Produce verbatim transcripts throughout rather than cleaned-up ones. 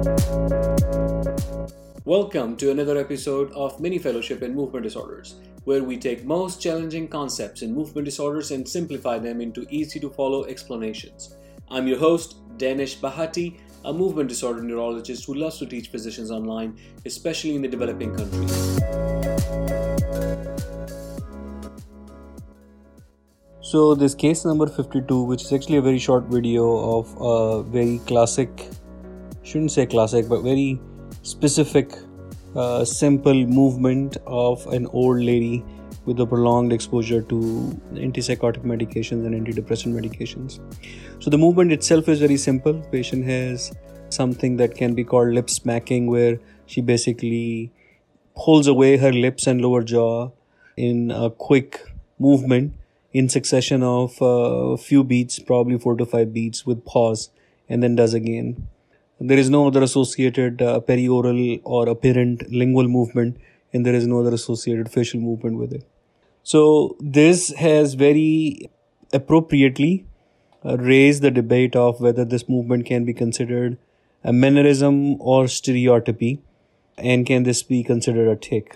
Welcome to another episode of Mini Fellowship in Movement Disorders, where we take most challenging concepts in movement disorders and simplify them into easy to follow explanations. I'm your host, Danish Bahati, a movement disorder neurologist who loves to teach physicians online, especially in the developing countries. So this case number fifty-two, which is actually a very short video of a very classic, shouldn't say classic, but very specific, uh, simple movement of an old lady with a prolonged exposure to antipsychotic medications and antidepressant medications. So the movement itself is very simple. Patient has something that can be called lip smacking, where she basically pulls away her lips and lower jaw in a quick movement in succession of a few beats, probably four to five beats with pause, and then does again. There is no other associated uh, perioral or apparent lingual movement, and there is no other associated facial movement with it. So this has very appropriately uh, raised the debate of whether this movement can be considered a mannerism or stereotypy, and can this be considered a tic.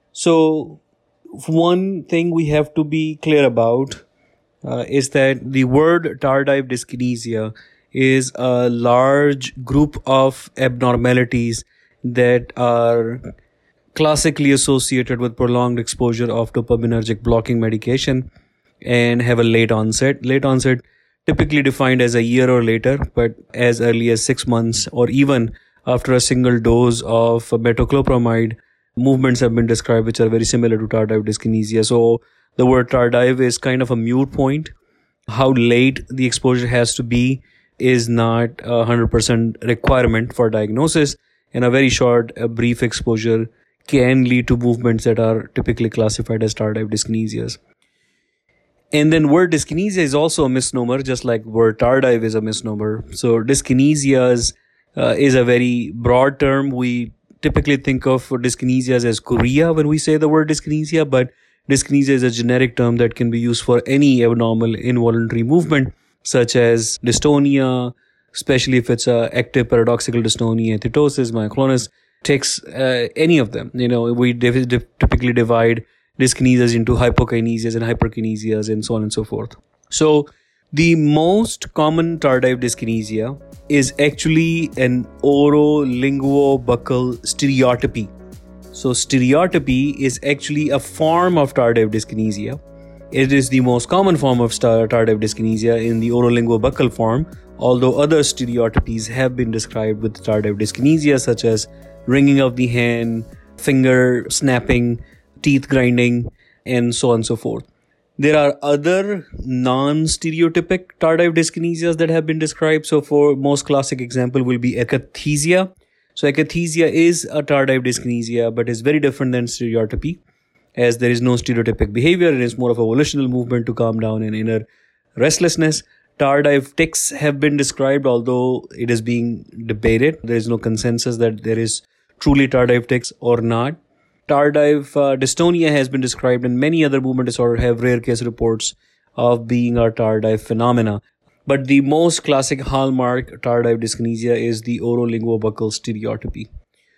So one thing we have to be clear about uh, is that the word tardive dyskinesia is a large group of abnormalities that are classically associated with prolonged exposure of dopaminergic blocking medication and have a late onset. Late onset typically defined as a year or later, but as early as six months or even after a single dose of metoclopramide, movements have been described which are very similar to tardive dyskinesia. So the word tardive is kind of a mute point. How late the exposure has to be is not a one hundred percent requirement for diagnosis, and a very short, a brief exposure can lead to movements that are typically classified as tardive dyskinesias. And then word dyskinesia is also a misnomer, just like word tardive is a misnomer. So dyskinesias uh, is a very broad term. We typically think of dyskinesias as chorea when we say the word dyskinesia, but dyskinesia is a generic term that can be used for any abnormal involuntary movement, such as dystonia, especially if it's a active paradoxical dystonia, thetosis, myoclonus, tics, uh, any of them. You know, we div- div- typically divide dyskinesias into hypokinesias and hyperkinesias and so on and so forth. So the most common tardive dyskinesia is actually an orolinguobuccal stereotypy. So stereotypy is actually a form of tardive dyskinesia. It is the most common form of tardive dyskinesia in the orolinguobuccal form, although other stereotypies have been described with tardive dyskinesia, such as wringing of the hand, finger snapping, teeth grinding, and so on and so forth. There are other non-stereotypic tardive dyskinesias that have been described. So for most classic example will be akathisia. So akathisia is a tardive dyskinesia, but is very different than stereotypy, as there is no stereotypic behavior. It is more of a volitional movement to calm down an inner restlessness. Tardive tics have been described, although it is being debated. There is no consensus that there is truly tardive tics or not. Tardive uh, dystonia has been described, and many other movement disorders have rare case reports of being a tardive phenomena. But the most classic hallmark tardive dyskinesia is the orolinguobuccal stereotypy.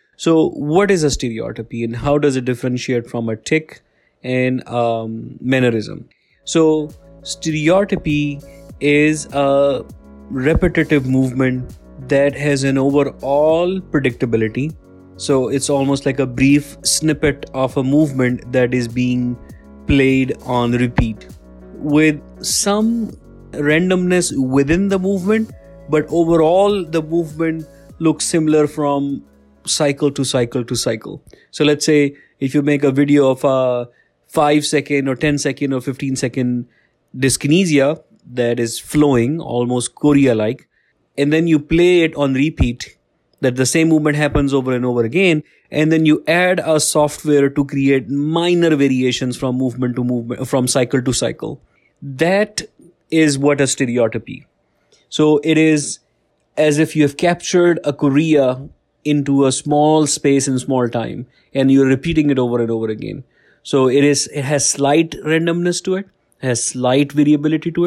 So what is a stereotypy and how does it differentiate from a tic and um, mannerism? So stereotypy is a repetitive movement that has an overall predictability. So it's almost like a brief snippet of a movement that is being played on repeat with some randomness within the movement, but overall the movement looks similar from cycle to cycle to cycle. So let's say if you make a video of a five second or ten second or fifteen second dyskinesia that is flowing almost chorea like, and then you play it on repeat, that the same movement happens over and over again, and then you add a software to create minor variations from movement to movement, from cycle to cycle. That is what a stereotypy. So it is as if you have captured a chorea into a small space in small time, and you're repeating it over and over again. So it is, it has slight randomness to it, has slight variability to it,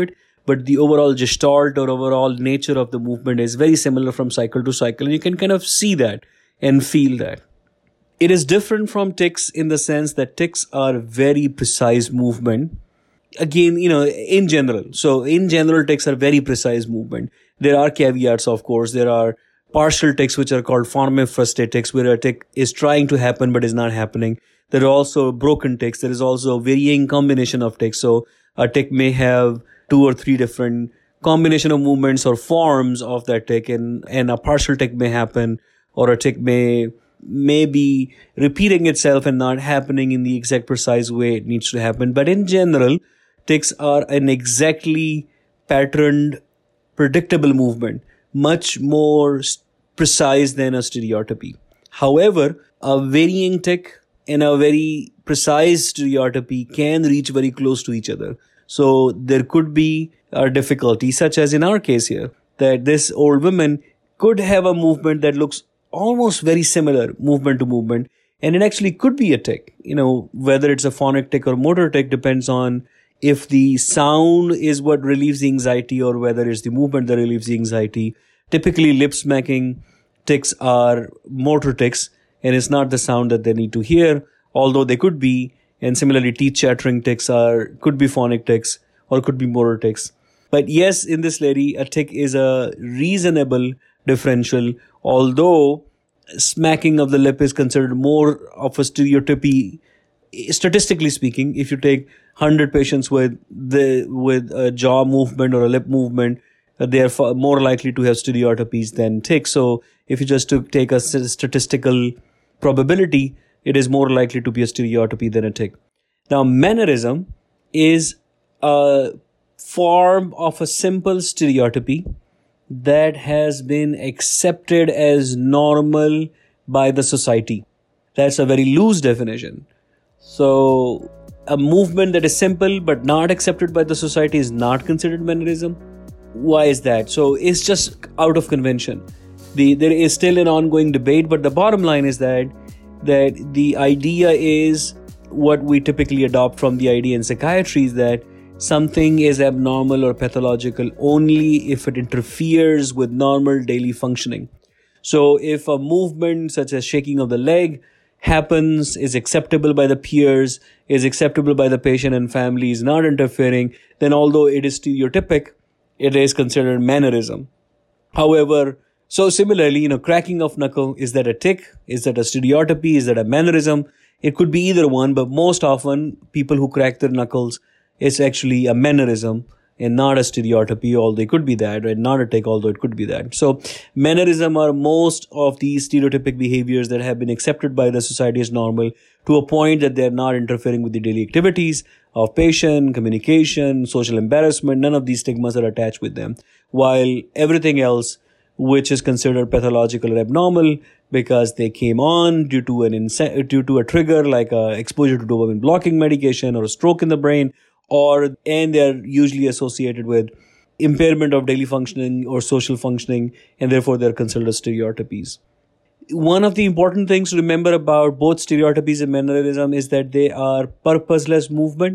but the overall gestalt or overall nature of the movement is very similar from cycle to cycle. And you can kind of see that and feel that. It is different from tics in the sense that tics are very precise movement. Again, you know, in general. So in general, tics are very precise movement. There are caveats, of course. There are partial tics, which are called forme fruste tics, where a tic is trying to happen but is not happening. There are also broken tics. There is also a varying combination of tics. So a tic may have two or three different combination of movements or forms of that tic, and, and a partial tic may happen, or a tic may, may be repeating itself and not happening in the exact precise way it needs to happen. But in general, tics are an exactly patterned, predictable movement, much more precise than a stereotypy. However, a varying tic and a very precise stereotypy can reach very close to each other. So there could be a difficulty, such as in our case here, that this old woman could have a movement that looks almost very similar movement to movement, and it actually could be a tic. You know, whether it's a phonic tic or motor tic depends on if the sound is what relieves the anxiety or whether it's the movement that relieves the anxiety. Typically, lip smacking tics are motor tics, and it's not the sound that they need to hear, although they could be. And similarly, teeth chattering tics are could be phonic tics or could be motor tics. But yes, in this lady, a tic is a reasonable differential, although smacking of the lip is considered more of a stereotypy. Statistically speaking, if you take one hundred patients with the with a jaw movement or a lip movement, they are far more likely to have stereotypies than tics. So if you just to take a statistical probability, it is more likely to be a stereotypy than a tic. Now, mannerism is a form of a simple stereotypy that has been accepted as normal by the society. That's a very loose definition. So a movement that is simple but not accepted by the society is not considered mannerism. Why is that? So it's just out of convention. The, there is still an ongoing debate, but the bottom line is that that the idea is what we typically adopt from the idea in psychiatry, is that something is abnormal or pathological only if it interferes with normal daily functioning. So if a movement such as shaking of the leg happens, is acceptable by the peers, is acceptable by the patient and family, is not interfering, then although it is stereotypic, it is considered mannerism. However, so similarly, you know, cracking of knuckle, is that a tic? Is that a stereotypy? Is that a mannerism? It could be either one, but most often people who crack their knuckles, it's actually a mannerism and not a stereotypy, although it could be that, right? Not a tic, although it could be that. So mannerism are most of these stereotypic behaviors that have been accepted by the society as normal to a point that they're not interfering with the daily activities of patient, communication, social embarrassment. None of these stigmas are attached with them. While everything else, which is considered pathological or abnormal because they came on due to an inse- due to a trigger like a exposure to dopamine blocking medication or a stroke in the brain, or and they are usually associated with impairment of daily functioning or social functioning, and therefore they're considered as stereotypies. One of the important things to remember about both stereotypies and mannerism is that they are purposeless movement.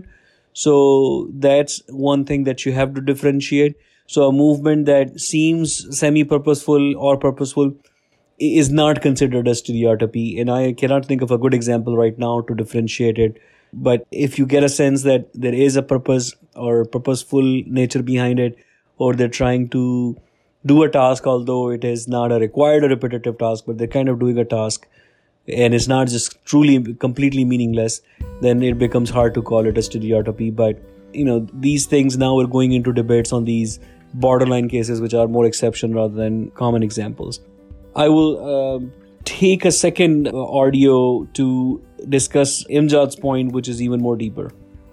So that's one thing that you have to differentiate. So a movement that seems semi-purposeful or purposeful is not considered a stereotypy. And I cannot think of a good example right now to differentiate it. But if you get a sense that there is a purpose or purposeful nature behind it, or they're trying to do a task, although it is not a required or repetitive task, but they're kind of doing a task and it's not just truly completely meaningless, then it becomes hard to call it a stereotypy. But, you know, these things now are going into debates on these borderline cases, which are more exception rather than common examples. I will uh, take a second audio to discuss Imjad's point, which is even more deeper.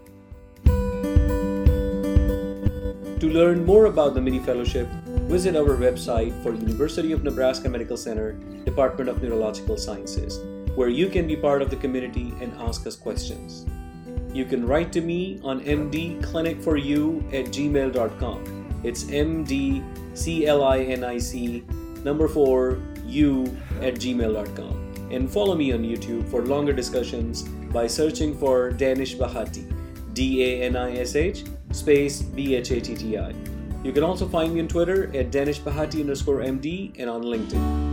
To learn more about the mini fellowship, visit our website for University of Nebraska Medical Center, Department of Neurological Sciences, where you can be part of the community and ask us questions. You can write to me on m d clinic for you at gmail dot com. It's M D C L I N I C number four U at gmail dot com. And follow me on YouTube for longer discussions by searching for Danish Bahati, D A N I S H space B H A T T I. You can also find me on Twitter at Danish Bahati underscore M D and on LinkedIn.